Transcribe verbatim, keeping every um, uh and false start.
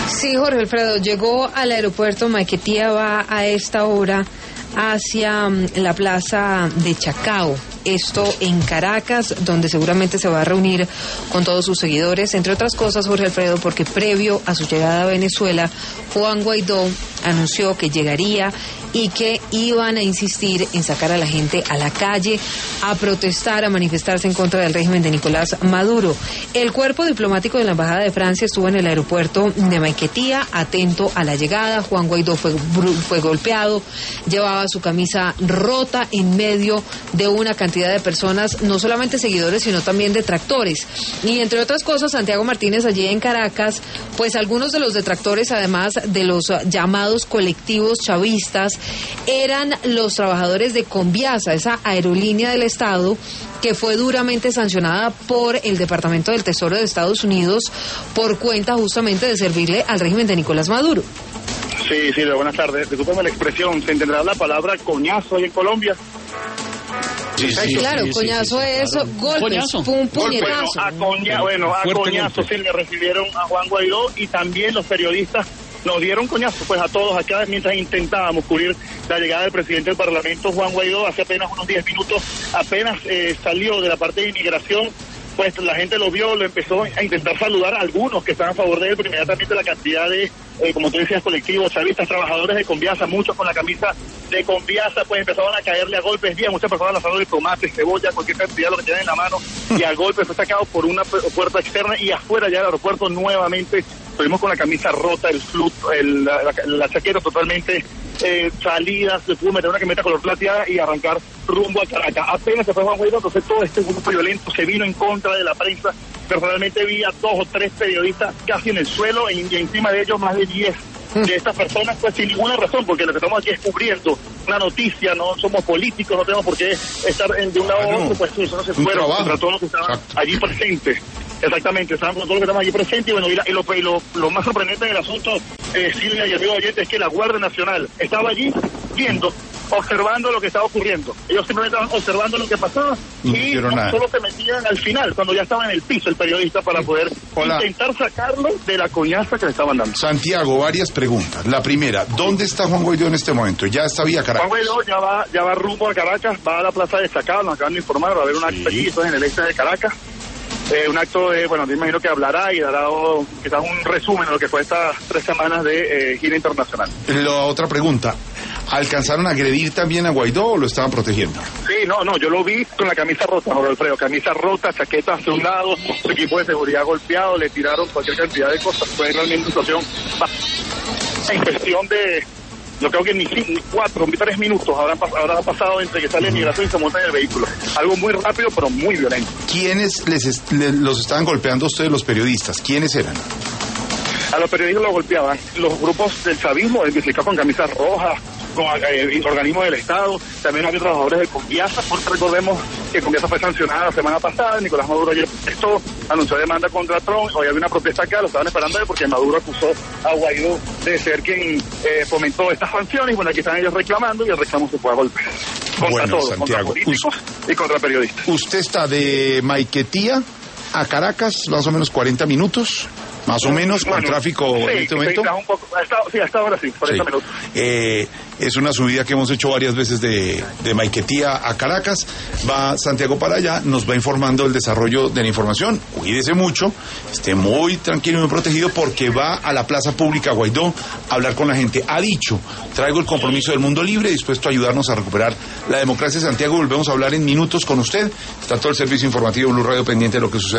Sí, Jorge Alfredo, llegó al aeropuerto Maiquetía, va a esta hora hacia la plaza de Chacao, esto en Caracas, donde seguramente se va a reunir con todos sus seguidores, entre otras cosas, Jorge Alfredo, porque previo a su llegada a Venezuela, Juan Guaidó anunció que llegaría y que iban a insistir en sacar a la gente a la calle, a protestar, a manifestarse en contra del régimen de Nicolás Maduro. El cuerpo diplomático de la Embajada de Francia estuvo en el aeropuerto de Maiquetía, atento a la llegada. Juan Guaidó fue, fue golpeado, llevaba su camisa rota en medio de una cantidad de personas, no solamente seguidores, sino también detractores. Y entre otras cosas, Santiago Martínez, allí en Caracas, pues algunos de los detractores, además de los llamados colectivos chavistas, eran los trabajadores de Conviasa, esa aerolínea del Estado que fue duramente sancionada por el Departamento del Tesoro de Estados Unidos por cuenta justamente de servirle al régimen de Nicolás Maduro. Sí, sí, buenas tardes. Discúlpeme la expresión, ¿se entenderá la palabra coñazo ahí en Colombia? Sí, sí, claro, sí, coñazo sí, sí, es claro. Golpes, coñazo. Un puñetazo. Bueno, a, coña, bueno, a coñazo golpe. Sí le recibieron a Juan Guaidó y también los periodistas nos dieron coñazo pues a todos acá mientras intentábamos cubrir la llegada del presidente del Parlamento, Juan Guaidó. Hace apenas unos diez minutos, apenas eh, salió de la parte de inmigración, pues la gente lo vio, lo empezó a intentar saludar a algunos que estaban a favor de él, pero inmediatamente la cantidad de, eh, como tú decías, colectivos, chavistas, trabajadores de Conviasa, muchos con la camisa de Conviasa, pues empezaron a caerle a golpes. Vi a muchas personas lanzando tomate, cebolla, cualquier cantidad, lo que tienen en la mano, y al golpe fue sacado por una puerta externa y afuera ya del aeropuerto nuevamente estuvimos con la camisa rota, el flut, el, la, la, la chaqueta totalmente eh, salidas, se pudo meter una camioneta color plateada y arrancar rumbo a Caracas. Apenas se fue Juan Guaidó, entonces todo este grupo violento se vino en contra de la prensa. Personalmente vi a dos o tres periodistas casi en el suelo y, y encima de ellos más de diez de estas personas, pues sin ninguna razón, porque lo que estamos aquí es cubriendo una noticia, no somos políticos, no tenemos por qué estar en, de un lado a otro, pues eso no se fueron contra todos los que estaban Exacto. allí presentes. Exactamente, estaban con todos los que estaban allí presentes y bueno, y, la, y, lo, y lo, lo más sorprendente del asunto, eh, Silvia y amigo oyente, es que la Guardia Nacional estaba allí viendo, observando lo que estaba ocurriendo. Ellos simplemente estaban observando lo que pasaba no y no nada. Solo se metían al final, cuando ya estaba en el piso el periodista, para poder Hola. intentar sacarlo de la coñaza que le estaban dando. Santiago, varias preguntas. La primera, ¿dónde está Juan Guaidó en este momento? ¿Ya está vía Caracas? Juan Guaidó ya va, ya va rumbo a Caracas, va a la plaza de Chacao, nos acaban de informar, va a haber un acto allí en el este de Caracas. Eh, un acto de, bueno, me imagino que hablará y dará oh, quizás un resumen de lo que fue estas tres semanas de eh, gira internacional. La otra pregunta, ¿alcanzaron a agredir también a Guaidó o lo estaban protegiendo? Sí, no, no, yo lo vi con la camisa rota, Jorge Alfredo, camisa rota, chaqueta hacia un lado, su equipo de seguridad golpeado, le tiraron cualquier cantidad de cosas, fue realmente una situación en cuestión de... Yo creo que ni, ni cuatro, ni tres minutos habrán, habrán pasado entre que sale el migración y se monta en el vehículo. Algo muy rápido, pero muy violento. ¿Quiénes les est- les, los estaban golpeando a ustedes, los periodistas? ¿Quiénes eran? A los periodistas los golpeaban los grupos del chavismo, identificados con camisas rojas, con eh, organismos del Estado. También había trabajadores de Conviasa, porque recordemos que Conviasa fue sancionada la semana pasada. Nicolás Maduro ayer protestó, anunció demanda contra Trump. Hoy había una protesta acá, lo estaban esperando porque Maduro acusó a Guaidó de ser quien eh, fomentó estas sanciones. Y bueno, aquí están ellos reclamando y el reclamo se fue a golpe. Contra bueno, todos, Santiago, contra políticos usted, y contra periodistas. Usted está de Maiquetía a Caracas, más o menos cuarenta minutos. Más o menos, con bueno, tráfico sí, en este momento. Sí, un poco, hasta, sí, hasta ahora sí, cuarenta sí. minutos. Eh, es una subida que hemos hecho varias veces de, de Maiquetía a Caracas. Va Santiago para allá, nos va informando el desarrollo de la información. Cuídese mucho, esté muy tranquilo y muy protegido, porque va a la plaza pública Guaidó a hablar con la gente. Ha dicho, traigo el compromiso del mundo libre, dispuesto a ayudarnos a recuperar la democracia. Santiago, volvemos a hablar en minutos con usted. Está todo el servicio informativo Blue Radio pendiente de lo que sucede.